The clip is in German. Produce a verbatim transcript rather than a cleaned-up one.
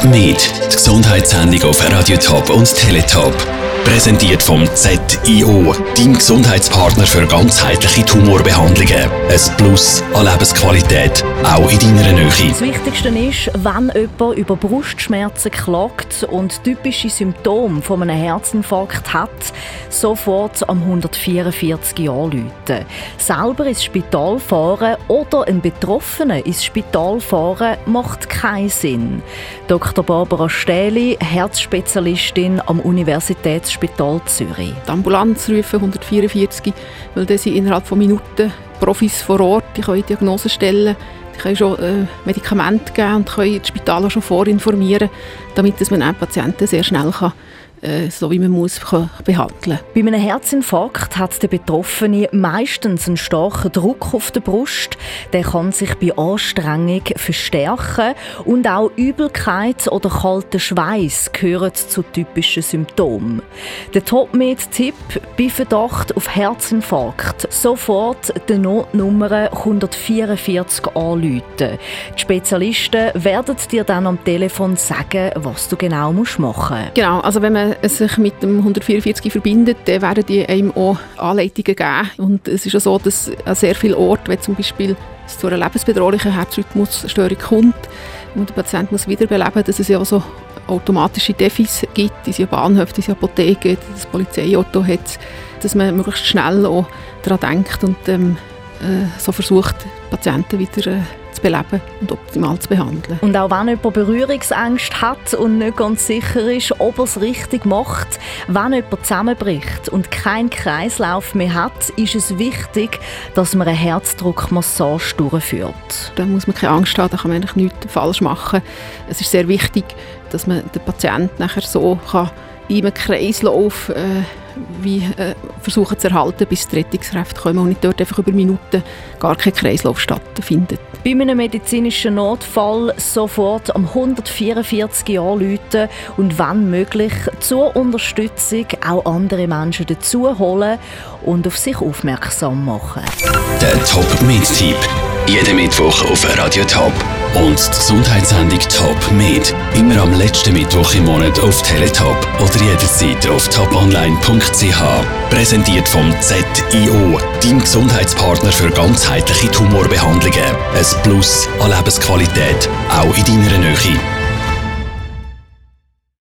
Med, die Gesundheitssendung auf Radio Top und Teletop. Präsentiert vom Z I O, dein Gesundheitspartner für ganzheitliche Tumorbehandlungen. Ein Plus an Lebensqualität, auch in deiner Nähe. Das Wichtigste ist, wenn jemand über Brustschmerzen klagt und typische Symptome von einem Herzinfarkt hat, sofort am hundertvierundvierzig anrufen. Selber ins Spital fahren oder einen Betroffenen ins Spital fahren macht keinen Sinn. Doktor Barbara Stähli, Herzspezialistin am Universitätsspital Zürich. Die Ambulanz rufen hundertvierundvierzig, weil dann sind innerhalb von Minuten Profis vor Ort, die können Diagnosen stellen, die können schon äh, Medikamente geben und können das Spital auch schon vorinformieren, damit man einen Patienten sehr schnell kann, äh, so wie man muss, kann behandeln kann. Bei einem Herzinfarkt hat der Betroffene meistens einen starken Druck auf der Brust. Der kann sich bei Anstrengung verstärken und auch Übelkeit oder kalter Schweiß gehören zu typischen Symptomen. Der Top-Med-Tipp bei Verdacht auf Herzinfarkt: sofort die Notnummer hundertvierundvierzig anrufen. Die Spezialisten werden dir dann am Telefon sagen, was du genau machen musst. Genau, also wenn man sich mit dem hundertvierundvierzig verbindet, dann werden die einem auch Anleitungen geben. Und es ist auch so, dass an sehr vielen Orten, wenn zum Beispiel es zu einer lebensbedrohlichen Herzrhythmusstörung kommt und der Patient muss wiederbeleben, dass es ja auch so automatische Defis gibt, die ja Bahnhöfe, die ja Apotheken, das Polizeiauto hat, dass man möglichst schnell auch daran denkt und ähm, äh, so versucht, Patienten wieder äh, zu beleben und optimal zu behandeln. Und auch wenn jemand Berührungsängste hat und nicht ganz sicher ist, ob er es richtig macht, wenn jemand zusammenbricht und keinen Kreislauf mehr hat, ist es wichtig, dass man eine Herzdruckmassage durchführt. Da muss man keine Angst haben, da kann man eigentlich nichts falsch machen. Es ist sehr wichtig, dass man den Patienten nachher so kann, wie im Kreislauf äh, wie, äh, versuchen zu erhalten, bis die Rettungskräfte kommen und nicht dort einfach über Minuten gar kein Kreislauf stattfindet. Bei einem medizinischen Notfall sofort am hundertvierundvierzig anrufen und wenn möglich zur Unterstützung auch andere Menschen dazu holen und auf sich aufmerksam machen. Der Top-Med-Tipp. Jeden Mittwoch auf Radio Top. Und die Gesundheitssendung Top Med. Immer am letzten Mittwoch im Monat auf Teletop oder jederzeit auf top online punkt c h. Präsentiert vom Z I O, dein Gesundheitspartner für ganzheitliche Tumorbehandlungen. Ein Plus an Lebensqualität, auch in deiner Nähe.